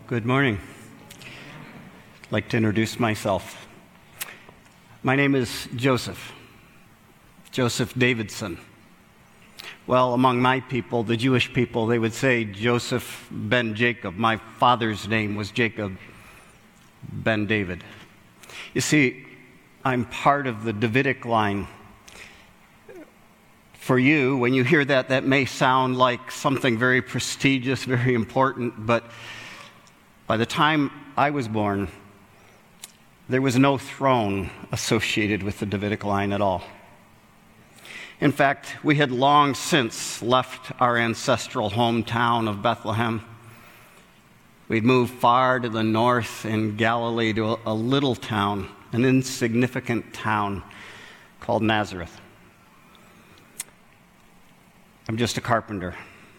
Good morning. I'd like to introduce myself. My name is Joseph Davidson. Well, among my people, the Jewish people, they would say Joseph ben Jacob. My father's name was Jacob ben David. You see, I'm part of the Davidic line. For you, when you hear that, that may sound like something very prestigious, very important, but by the time I was born, there was no throne associated with the Davidic line at all. In fact, we had long since left our ancestral hometown of Bethlehem. We'd moved far to the north in Galilee to a little town, an insignificant town called Nazareth. I'm just a carpenter.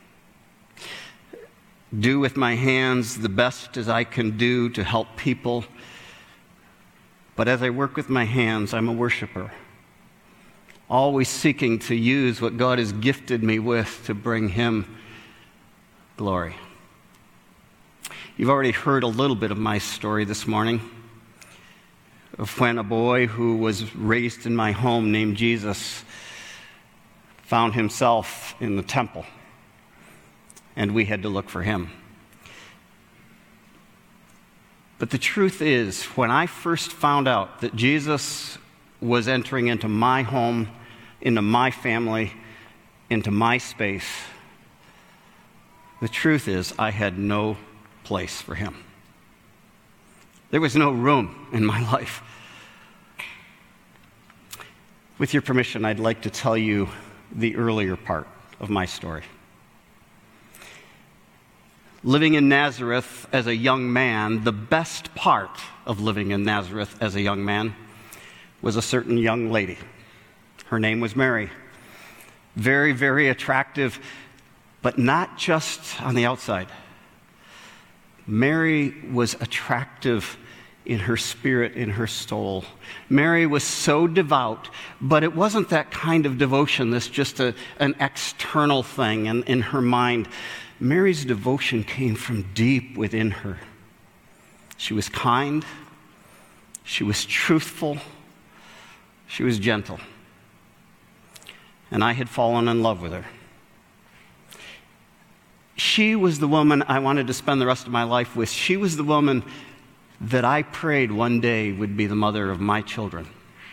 Do with my hands the best as I can do to help people. But as I work with my hands, I'm a worshiper, always seeking to use what God has gifted me with to bring Him glory. You've already heard a little bit of my story this morning, of when a boy who was raised in my home named Jesus found himself in the temple, and we had to look for him. But the truth is, when I first found out that Jesus was entering into my home, into my family, into my space, the truth is I had no place for him. There was no room in my life. With your permission, I'd like to tell you the earlier part of my story. Living in Nazareth as a young man, the best part of living in Nazareth as a young man was a certain young lady. Her name was Mary. Very, very attractive, but not just on the outside. Mary was attractive in her spirit, in her soul. Mary was so devout, but it wasn't that kind of devotion that's just an external thing. And in her mind, Mary's devotion came from deep within her. She was kind, she was truthful, she was gentle. And I had fallen in love with her. She was the woman I wanted to spend the rest of my life with. She was the woman that I prayed one day would be the mother of my children.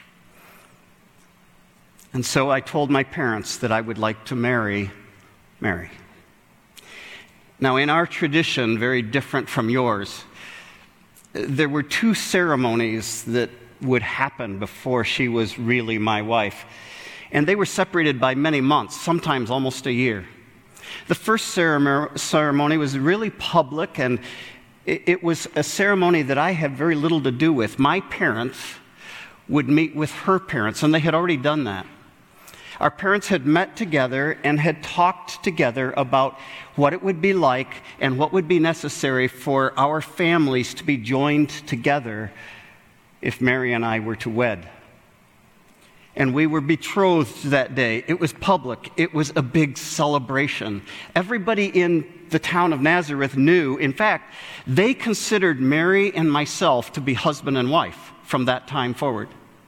And so I told my parents that I would like to marry Mary. Now, in our tradition, very different from yours, there were two ceremonies that would happen before she was really my wife. And they were separated by many months, sometimes almost a year. The first ceremony was really public, and it was a ceremony that I had very little to do with. My parents would meet with her parents, and they had already done that. Our parents had met together and had talked together about what it would be like and what would be necessary for our families to be joined together if Mary and I were to wed. And we were betrothed that day. It was public. It was a big celebration. Everybody in the town of Nazareth knew. In fact, they considered Mary and myself to be husband and wife from that time forward.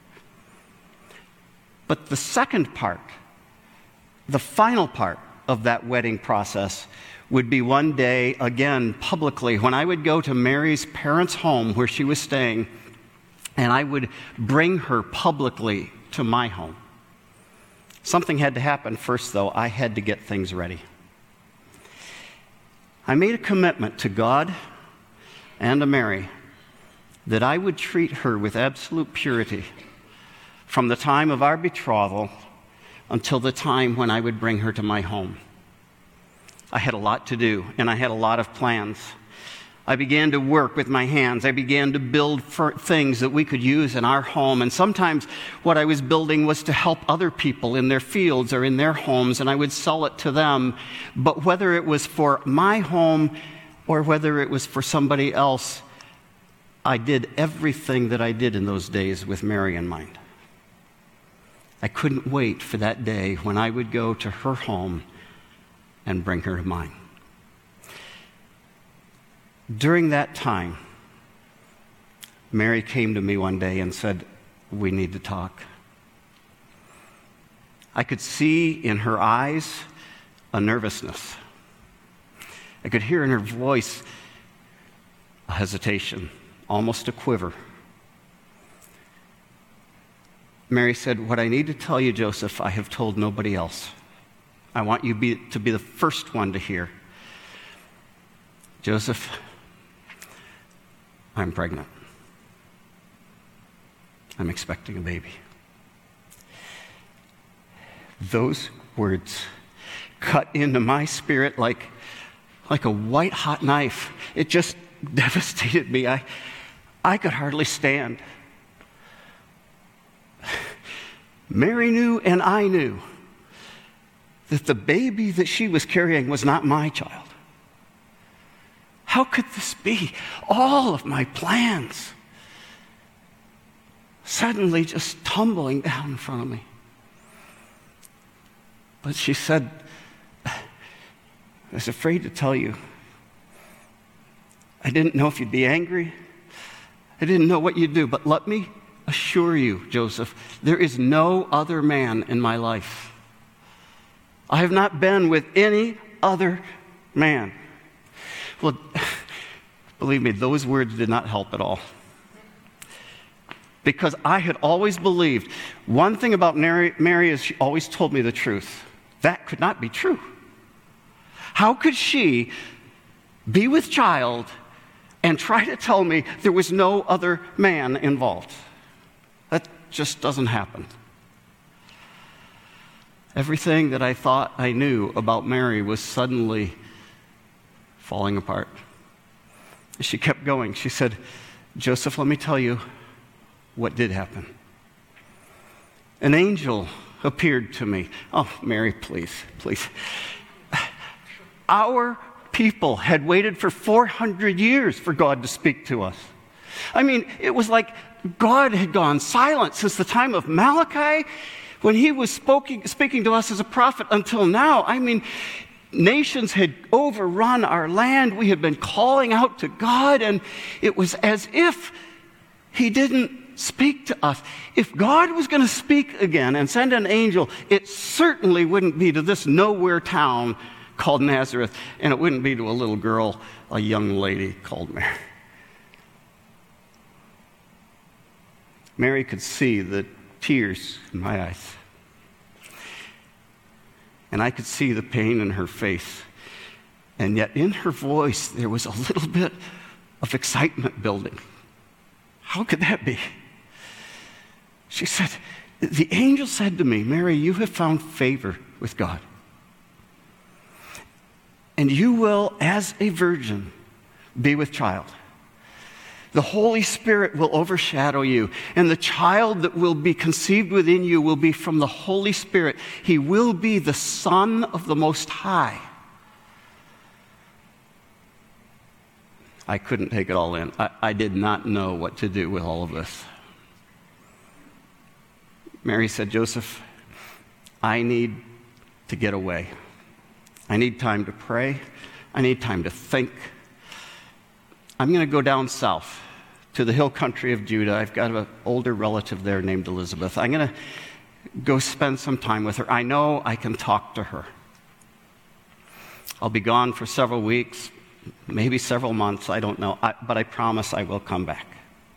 But the second part, the final part of that wedding process would be one day, again, publicly, when I would go to Mary's parents' home where she was staying, and I would bring her publicly to my home. Something had to happen first, though. I had to get things ready. I made a commitment to God and to Mary that I would treat her with absolute purity from the time of our betrothal until the time when I would bring her to my home. I had a lot to do, and I had a lot of plans. I began to work with my hands. I began to build things that we could use in our home. And sometimes what I was building was to help other people in their fields or in their homes, and I would sell it to them. But whether it was for my home or whether it was for somebody else, I did everything that I did in those days with Mary in mind. I couldn't wait for that day when I would go to her home and bring her to mine. During that time, Mary came to me one day and said, "We need to talk." I could see in her eyes a nervousness. I could hear in her voice a hesitation, almost a quiver. Mary said, "What I need to tell you, Joseph, I have told nobody else. I want you to be the first one to hear. Joseph, I'm pregnant. I'm expecting a baby." Those words cut into my spirit like a white-hot knife. It just devastated me. I could hardly stand. Mary knew and I knew that the baby that she was carrying was not my child. How could this be? All of my plans suddenly just tumbling down in front of me. But she said, "I was afraid to tell you. I didn't know if you'd be angry. I didn't know what you'd do. But let me assure you, Joseph, there is no other man in my life. I have not been with any other man." Well, believe me, those words did not help at all. Because I had always believed, one thing about Mary is she always told me the truth. That could not be true. How could she be with child and try to tell me there was no other man involved? That just doesn't happen. Everything that I thought I knew about Mary was suddenly falling apart. She kept going. She said, "Joseph, let me tell you what did happen. An angel appeared to me." Oh, Mary, please, please. Our people had waited for 400 years for God to speak to us. I mean, it was like God had gone silent since the time of Malachi, when he was speaking to us as a prophet, until now. I mean, nations had overrun our land. We had been calling out to God, and it was as if he didn't speak to us. If God was going to speak again and send an angel, it certainly wouldn't be to this nowhere town called Nazareth, and it wouldn't be to a little girl, a young lady called Mary. Mary could see the tears in my eyes, and I could see the pain in her face, and yet in her voice there was a little bit of excitement building. How could that be? She said, "The angel said to me, Mary, you have found favor with God. And you will, as a virgin, be with child. The Holy Spirit will overshadow you, and the child that will be conceived within you will be from the Holy Spirit. He will be the Son of the Most High." I couldn't take it all in. I did not know what to do with all of this. Mary said, "Joseph, I need to get away. I need time to pray. I need time to think. I'm going to go down south to the hill country of Judah. I've got an older relative there named Elizabeth. I'm going to go spend some time with her. I know I can talk to her. I'll be gone for several weeks, maybe several months, I don't know, but I promise I will come back."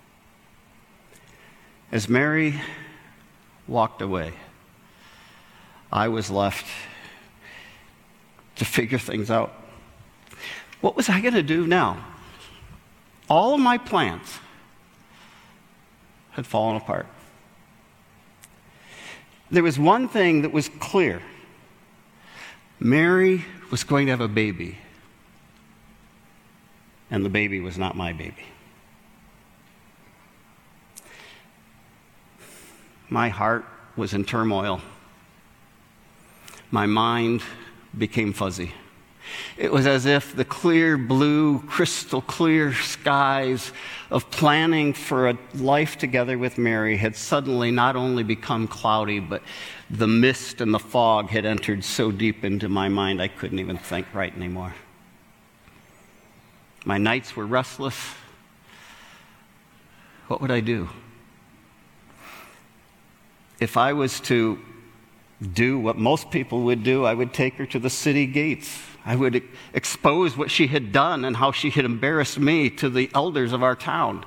As Mary walked away, I was left to figure things out. What was I going to do now? All of my plans had fallen apart. There was one thing that was clear. Mary was going to have a baby, and the baby was not my baby. My heart was in turmoil. My mind became fuzzy. It was as if the clear blue, crystal clear skies of planning for a life together with Mary had suddenly not only become cloudy, but the mist and the fog had entered so deep into my mind I couldn't even think right anymore. My nights were restless. What would I do? If I was to do what most people would do, I would take her to the city gates. I would expose what she had done and how she had embarrassed me to the elders of our town.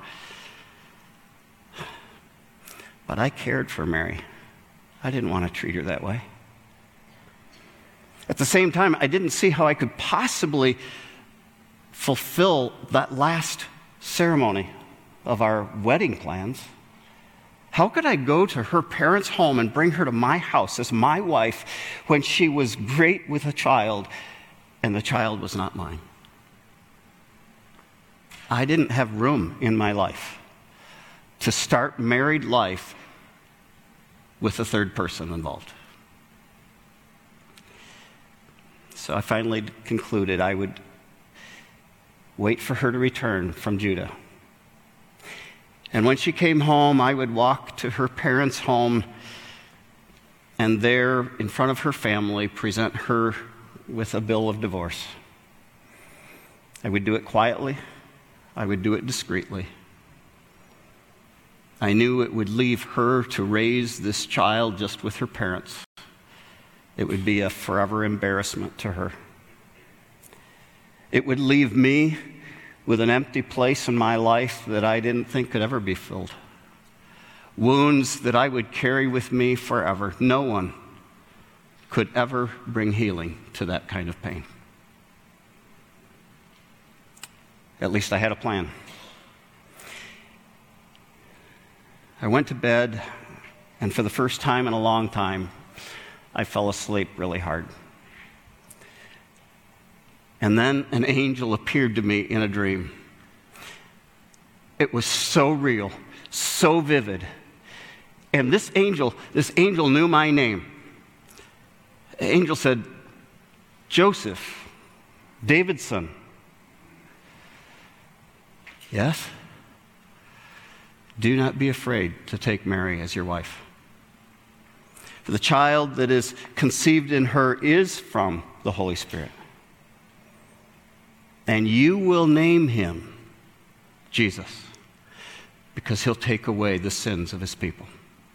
But I cared for Mary. I didn't want to treat her that way. At the same time, I didn't see how I could possibly fulfill that last ceremony of our wedding plans. How could I go to her parents' home and bring her to my house as my wife when she was great with a child and the child was not mine? I didn't have room in my life to start married life with a third person involved. So I finally concluded I would wait for her to return from Judah. And when she came home, I would walk to her parents' home and there, in front of her family, present her with a bill of divorce. I would do it quietly. I would do it discreetly. I knew it would leave her to raise this child just with her parents. It would be a forever embarrassment to her. It would leave me with an empty place in my life that I didn't think could ever be filled. Wounds that I would carry with me forever. No one could ever bring healing to that kind of pain. At least I had a plan. I went to bed, and for the first time in a long time, I fell asleep really hard. And then an angel appeared to me in a dream. It was so real, so vivid. And this angel knew my name. The angel said, "Joseph, David's son." Yes? Do not be afraid to take Mary as your wife. For the child that is conceived in her is from the Holy Spirit. And you will name him Jesus, because he'll take away the sins of his people.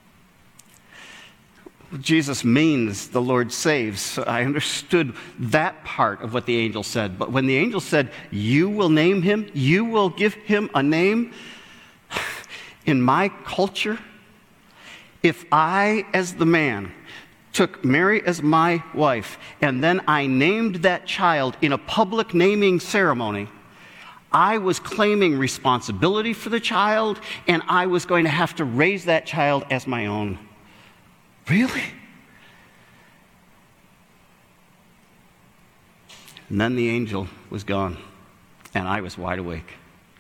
Jesus means the Lord saves. So I understood that part of what the angel said. But when the angel said, you will name him, you will give him a name, in my culture, if I, as the man, took Mary as my wife, and then I named that child in a public naming ceremony, I was claiming responsibility for the child, and I was going to have to raise that child as my own. Really? And then the angel was gone, and I was wide awake.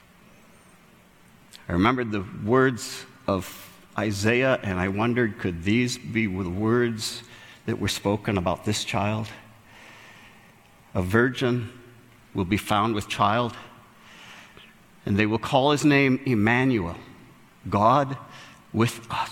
I remembered the words of Isaiah, and I wondered, could these be the words that were spoken about this child? A virgin will be found with child, and they will call his name Emmanuel, God with us.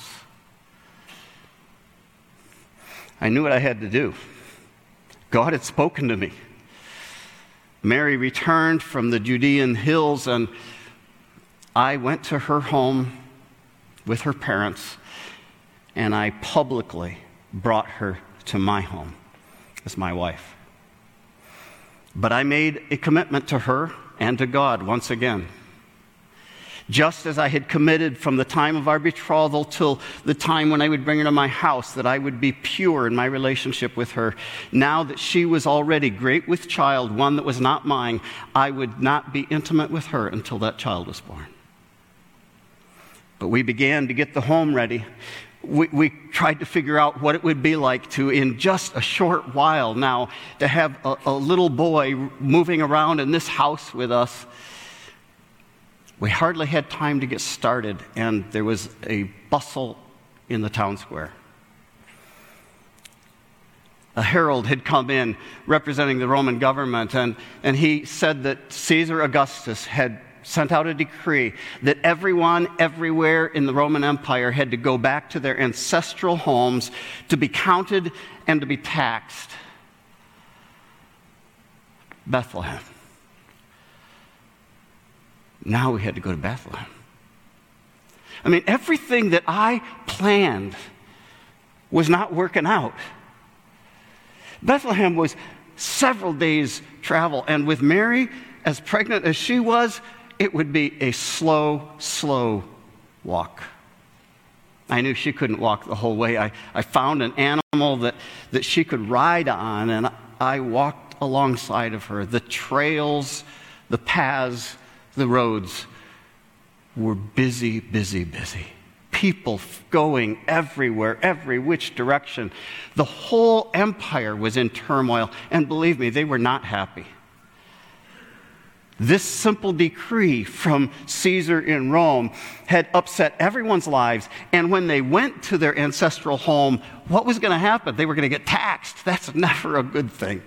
I knew what I had to do. God had spoken to me. Mary returned from the Judean hills, and I went to her home with her parents, and I publicly brought her to my home as my wife. But I made a commitment to her and to God once again. Just as I had committed from the time of our betrothal till the time when I would bring her to my house, that I would be pure in my relationship with her. Now that she was already great with child, one that was not mine, I would not be intimate with her until that child was born. But we began to get the home ready. We tried to figure out what it would be like to, in just a short while now, to have a little boy moving around in this house with us. We hardly had time to get started, and there was a bustle in the town square. A herald had come in representing the Roman government, and he said that Caesar Augustus had sent out a decree that everyone everywhere in the Roman Empire had to go back to their ancestral homes to be counted and to be taxed. Bethlehem. Now we had to go to Bethlehem. I mean, everything that I planned was not working out. Bethlehem was several days' travel, and with Mary, as pregnant as she was, it would be a slow, slow walk. I knew she couldn't walk the whole way. I found an animal that she could ride on, and I walked alongside of her. The trails, the paths, the roads were busy, busy, busy. People going everywhere, every which direction. The whole empire was in turmoil, and believe me, they were not happy. This simple decree from Caesar in Rome had upset everyone's lives, and when they went to their ancestral home, what was going to happen? They were going to get taxed. That's never a good thing.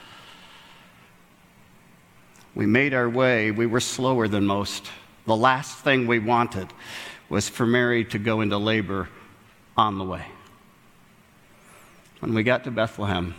We made our way. We were slower than most. The last thing we wanted was for Mary to go into labor on the way. When we got to Bethlehem,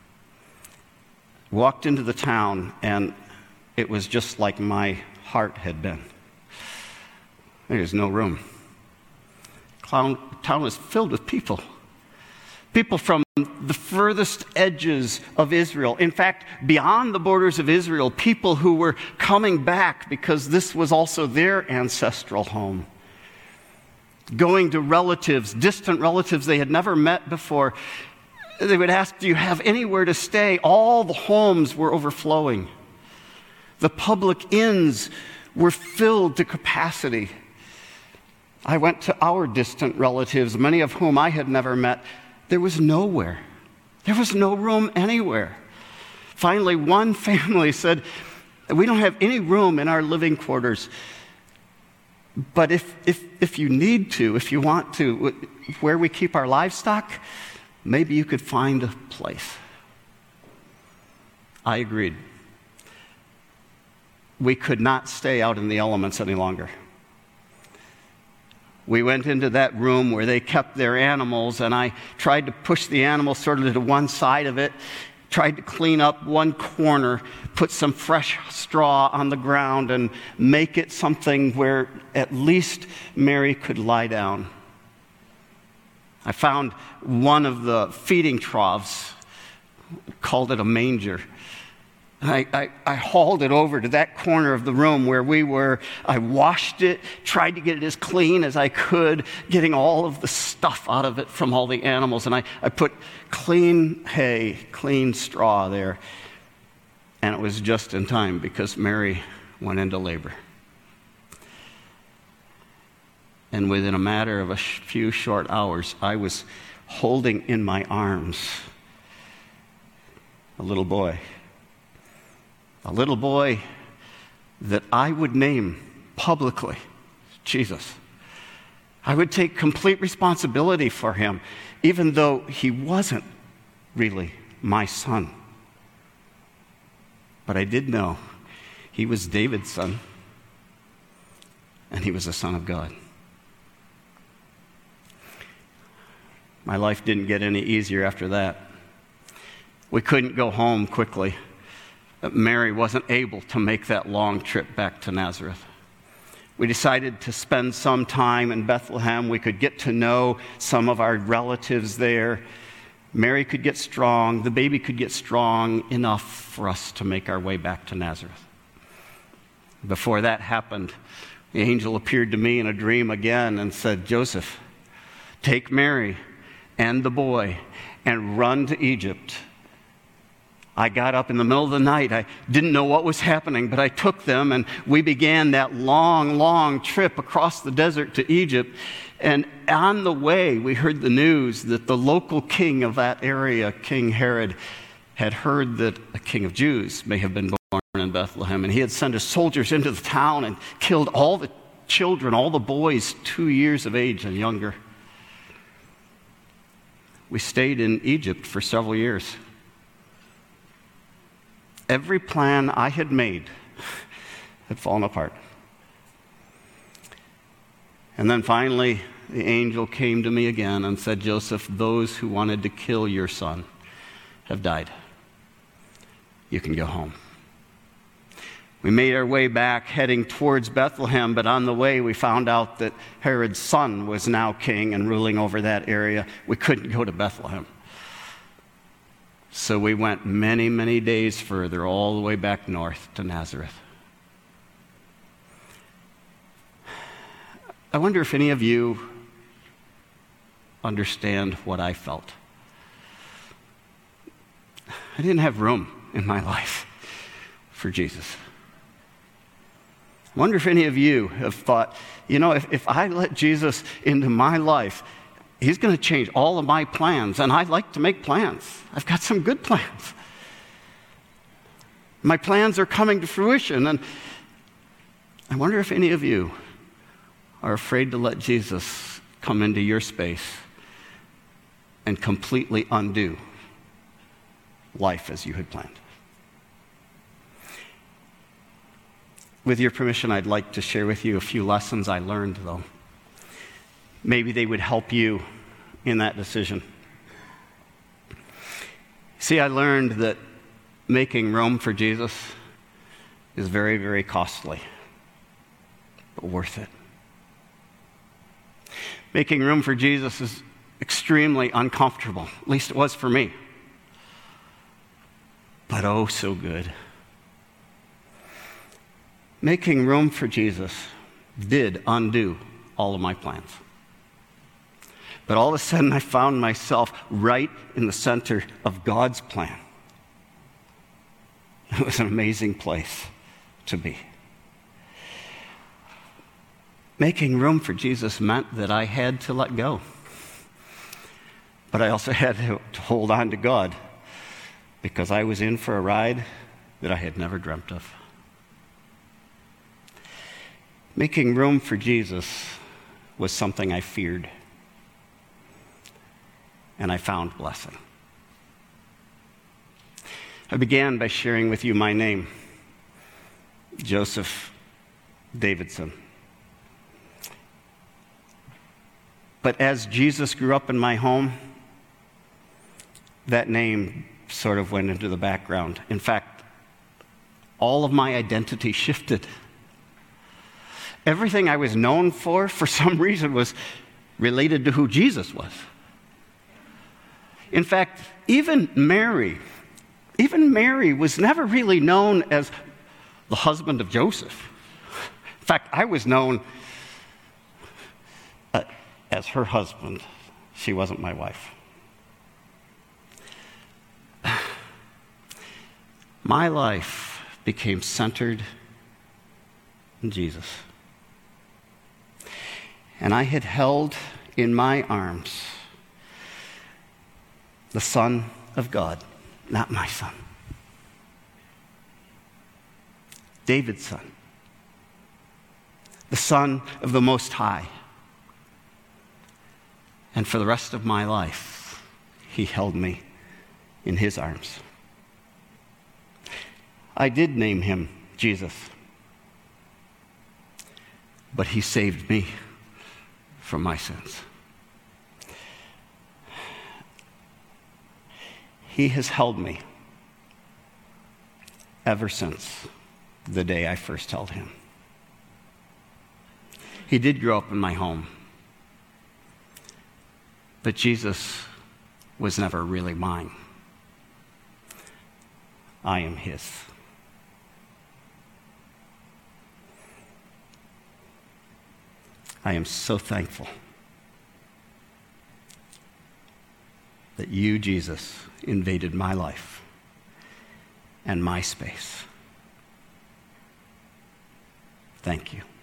walked into the town, and it was just like my heart had been. There was no room. The town was filled with people. People from the furthest edges of Israel. In fact, beyond the borders of Israel, people who were coming back because this was also their ancestral home. Going to relatives, distant relatives they had never met before. They would ask, do you have anywhere to stay? All the homes were overflowing. The public inns were filled to capacity. I went to our distant relatives, many of whom I had never met. There was nowhere. There was no room anywhere. Finally, one family said, we don't have any room in our living quarters, but if you need to, if you want to, where we keep our livestock, maybe you could find a place. I agreed. We could not stay out in the elements any longer. We went into that room where they kept their animals, and I tried to push the animals sort of to one side of it, tried to clean up one corner, put some fresh straw on the ground, and make it something where at least Mary could lie down. I found one of the feeding troughs, called it a manger. I hauled it over to that corner of the room where we were. I washed it, tried to get it as clean as I could, getting all of the stuff out of it from all the animals. And I put clean hay, clean straw there. And it was just in time because Mary went into labor. And within a matter of a few short hours, I was holding in my arms a little boy. A little boy that I would name publicly Jesus. I would take complete responsibility for him, even though he wasn't really my son. But I did know he was David's son, and he was a son of God. My life didn't get any easier after that. We couldn't go home quickly. Mary wasn't able to make that long trip back to Nazareth. We decided to spend some time in Bethlehem. We could get to know some of our relatives there. Mary could get strong. The baby could get strong enough for us to make our way back to Nazareth. Before that happened, the angel appeared to me in a dream again and said, Joseph, take Mary and the boy and run to Egypt. I got up in the middle of the night. I didn't know what was happening, but I took them, and we began that long, long trip across the desert to Egypt. And on the way, we heard the news that the local king of that area, King Herod, had heard that a king of Jews may have been born in Bethlehem, and he had sent his soldiers into the town and killed all the children, all the boys 2 years of age and younger. We stayed in Egypt for several years. Every plan I had made had fallen apart. And then finally, the angel came to me again and said, Joseph, those who wanted to kill your son have died. You can go home. We made our way back, heading towards Bethlehem, but on the way we found out that Herod's son was now king and ruling over that area. We couldn't go to Bethlehem. So we went many, many days further, all the way back north to Nazareth. I wonder if any of you understand what I felt. I didn't have room in my life for Jesus. I wonder if any of you have thought, if I let Jesus into my life, he's going to change all of my plans, and I like to make plans. I've got some good plans. My plans are coming to fruition, and I wonder if any of you are afraid to let Jesus come into your space and completely undo life as you had planned. With your permission, I'd like to share with you a few lessons I learned, though. Maybe they would help you in that decision. See, I learned that making room for Jesus is very, very costly, but worth it. Making room for Jesus is extremely uncomfortable. At least it was for me. But oh, so good. Making room for Jesus did undo all of my plans. But all of a sudden, I found myself right in the center of God's plan. It was an amazing place to be. Making room for Jesus meant that I had to let go. But I also had to hold on to God, because I was in for a ride that I had never dreamt of. Making room for Jesus was something I feared, and I found blessing. I began by sharing with you my name, Joseph Davidson. But as Jesus grew up in my home, that name sort of went into the background. In fact, all of my identity shifted. Everything I was known for some reason, was related to who Jesus was. In fact, even Mary was never really known as the husband of Joseph. In fact, I was known as her husband. She wasn't my wife. My life became centered in Jesus. And I had held in my arms the Son of God, not my son. David's son. The Son of the Most High. And for the rest of my life, he held me in his arms. I did name him Jesus, but he saved me from my sins. He has held me ever since the day I first held him. He did grow up in my home, but Jesus was never really mine. I am his. I am so thankful that you, Jesus, invaded my life and my space. Thank you.